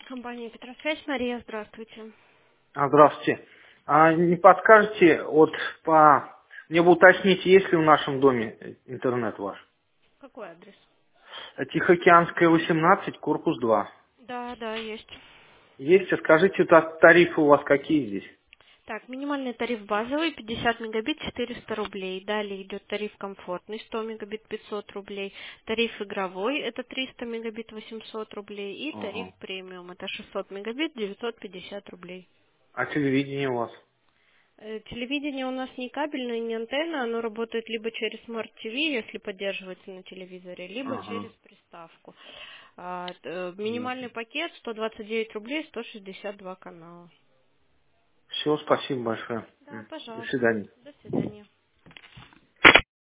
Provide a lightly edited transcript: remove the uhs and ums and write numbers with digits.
Компания Петросвязь, Мария, здравствуйте. Здравствуйте. Не подскажете, мне бы уточнить, есть ли в нашем доме интернет ваш? Какой адрес? Тихоокеанская, 18, корпус 2. Да, да, есть. Есть, скажите, тарифы у вас какие здесь? Так, минимальный тариф базовый 50 мегабит 400 рублей. Далее идет тариф комфортный 100 мегабит 500 рублей. Тариф игровой это 300 мегабит 800 рублей. И тариф Ага. премиум это 600 мегабит 950 рублей. А телевидение у вас? Телевидение у нас не кабельное, не антенна, оно работает либо через Smart TV, если поддерживается на телевизоре, либо через Ага. приставку. Минимальный Ясно. пакет 129 рублей, 162 канала. Все, спасибо большое. Да, До пожалуйста. свидания. До свидания.